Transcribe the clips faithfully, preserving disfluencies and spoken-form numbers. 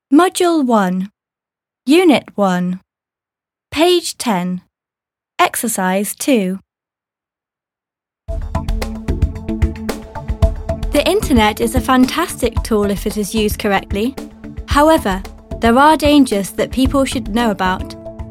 Module one, Unit one, Page ten, Exercise two. The internet is a fantastic tool if it is used correctly. However, there are dangers that people should know about.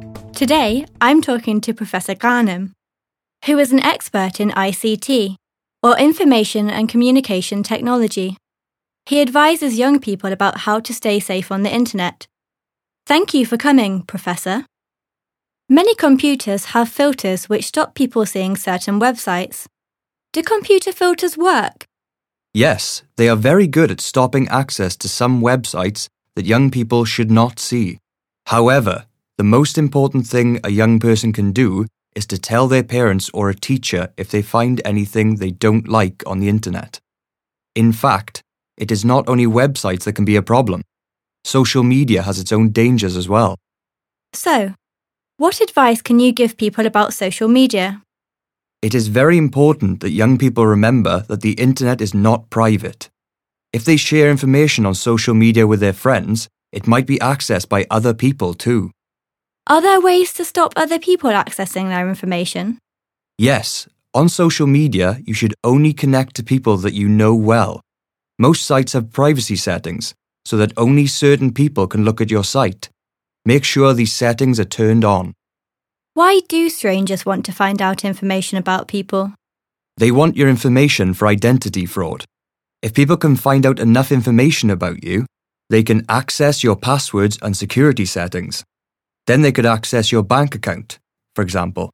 Today, I'm talking to Professor Ghanem, who is an expert in I C T, or Information and Communication Technology. He advises young people about how to stay safe on the internet. Thank you for coming, Professor. Many computers have filters which stop people seeing certain websites. Do computer filters work? Yes, they are very good at stopping access to some websites that young people should not see. However, the most important thing a young person can do is to tell their parents or a teacher if they find anything they don't like on the internet. In fact, it is not only websites that can be a problem. Social media has its own dangers as well. So, what advice can you give people about social media? It is very important that young people remember that the internet is not private. If they share information on social media with their friends, it might be accessed by other people too. Are there ways to stop other people accessing their information? Yes, on social media, you should only connect to people that you know well. Most sites have privacy settings, so that only certain people can look at your site. Make sure these settings are turned on. Why do strangers want to find out information about people? They want your information for identity fraud. If people can find out enough information about you, they can access your passwords and security settings. Then they could access your bank account, for example.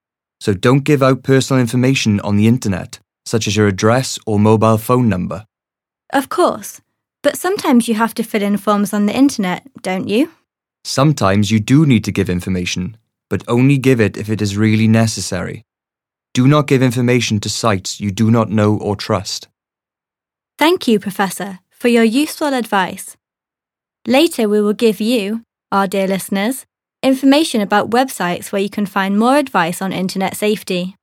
So don't give out personal information on the internet, such as your address or mobile phone number. Of course, but sometimes you have to fill in forms on the internet, don't you? Sometimes you do need to give information, but only give it if it is really necessary. Do not give information to sites you do not know or trust. Thank you, Professor, for your useful advice. Later we will give you, our dear listeners, information about websites where you can find more advice on internet safety.